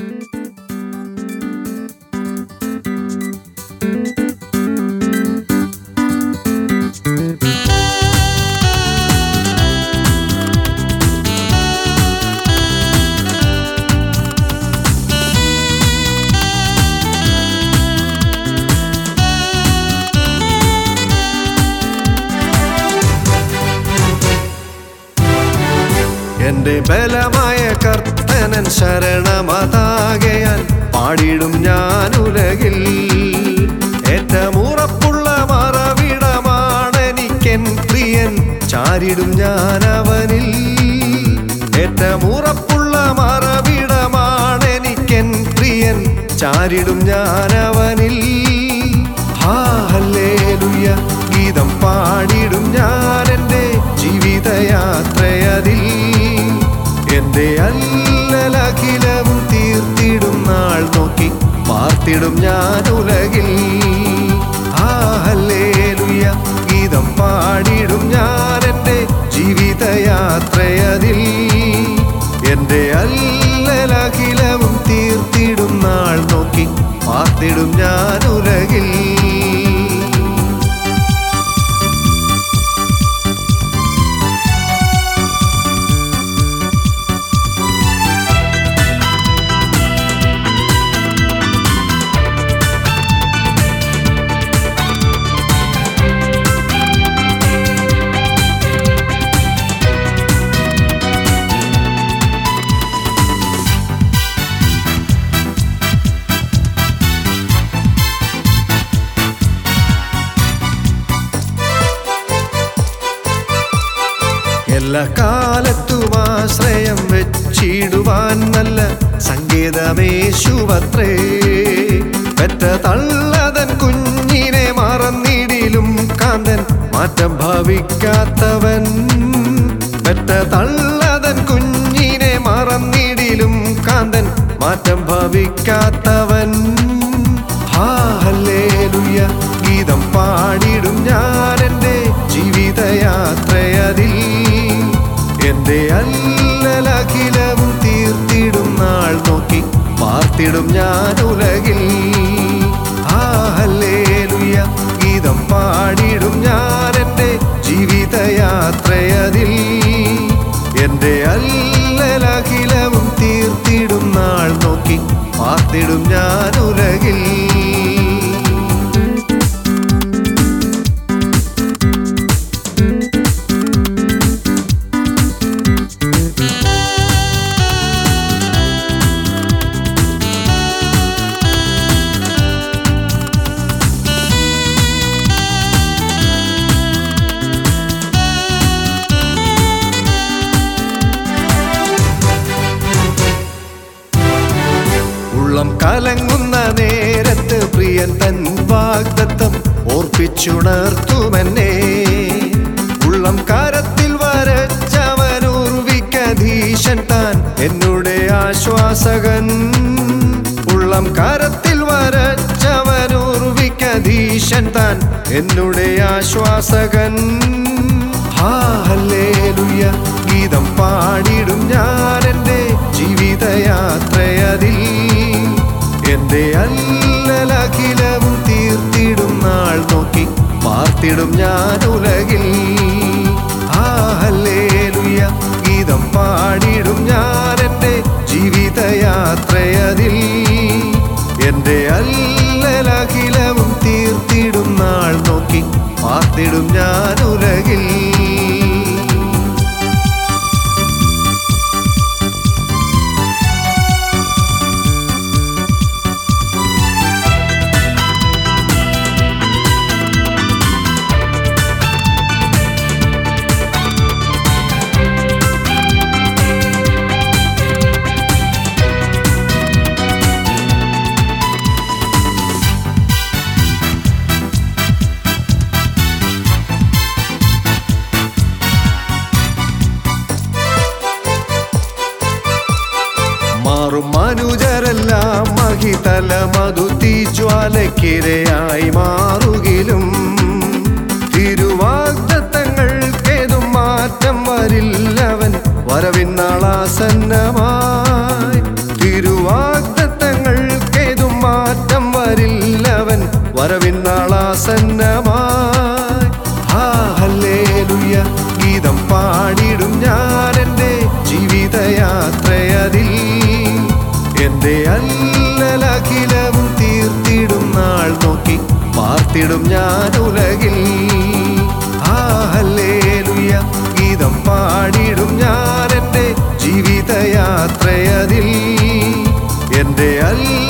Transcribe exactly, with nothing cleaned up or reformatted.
എന്റെ ബലമായ കർത്തനൻ ശരണമതാകയാൽ പാടിടും ഞാൻ ഉലകിൽ. ഏറ്റവും ഉറപ്പുള്ള മറവിടമാണെനിക്കെൻ പ്രിയൻ, ചാരിടും ഞാൻ അവനിൽ. ഏറ്റവും ഉറപ്പുള്ള മറവിടമാണെനിക്കെൻ പ്രിയൻ, ചാരിടും ഞാൻ അവനിൽ. ഹല്ലേലൂയ ഗീതം പാടിടും ഞാൻ എൻ്റെ ജീവിതയാത്രയതിൽ. എന്റെ അല്ലലഖിലവും തീർത്തിടും നാൾ നോക്കി പാർത്തിടും ഞാൻ ഉലകിൽ. ഹല്ലേലൂയ ഗീതം പാടിടും ഞാൻ എൻ്റെ ജീവിതയാത്രയതിൽ. എന്റെ അല്ലലഖിലവും തീർത്തിടും നാൾ നോക്കി പാർത്തിടും ഞാൻ ഉലകിൽ. എല്ലാ കാലത്തും ആശ്രയം വെച്ചിടുവാൻ നല്ല സങ്കേതമേശുവത്രേ. പെറ്റ തള്ളതൻ കുഞ്ഞിനെ മറന്നിടിലും കാന്തൻ മാറ്റം ഭവിക്കാത്തവൻ. പെറ്റ തള്ളതൻ കുഞ്ഞിനെ മറന്നിടിലും കാന്തൻ മാറ്റം ഭവിക്കാത്തവൻ. ഹല്ലേലൂയ ഗീതം പാടിടും ഞാൻ എൻ്റെ ജീവിതയാത്രയതിൽ. എന്റെ അല്ലലഖിലവും തീർത്തിടും നാൾ നോക്കി പാർത്തിടും ഞാൻ ഉലകിൽ. ഹല്ലേലൂയ ഗീതം പാടിടും ഞാൻ എൻ്റെ ജീവിതയാത്രയതിൽ. എന്റെ അല്ലലഖിലവും തീർത്തിടും നാൾ നോക്കി പാർത്തിടും ഞാൻ ഉലകിൽ. ഉള്ളം കലങ്ങുന്ന നേരത്ത് പ്രിയൻ തൻ വാഗ്ദത്തം ഓർപ്പിച്ചുണർത്തുമെന്നെ. ഉള്ളം കരത്തിൽ വരച്ചവനുർവിക്കധീശൻ താൻ എന്നുടെ ആശ്വാസകൻ. ഉള്ളം കരത്തിൽ വരച്ചവനുർവിക്കധീശൻ താൻ എന്നുടെ ആശ്വാസകൻ. ഹല്ലേലൂയ ഗീതം പാടിടും ഞാൻ എൻ്റെ ജീവിതയാത്രയതിൽ. എന്റെ അല്ലലഖിലവും തീർത്തിടും നാൾ നോക്കി പാർത്തിടും ഞാൻ ഉലകിൽ. ഹല്ലേലൂയ ഗീതം പാടിടും ഞാൻ എൻ്റെ ജീവിതയാത്രയതിൽ. എന്റെ അല്ലലഖിലവും തീർത്തിടും നാൾ നോക്കി പാർത്തിടും ഞാൻ ഉലകിൽ. മനുജരെല്ലാം മഹിതല മധുതീജ്വാലക്കിരയായി മാറുകിലും തിരുവാഗ്ദത്തങ്ങൾക്കേതും മാറ്റം വരില്ലവൻ വരവിൻ നാളാസന്നമായി. തിരുവാഗ്ദ ഞാൻ ഉലകിൽ. ആ ഹല്ലേലൂയ ഗീതം പാടിടും ഞാൻ എൻ്റെ ജീവിതയാത്രയതിൽ. എൻ്റെ അല്ല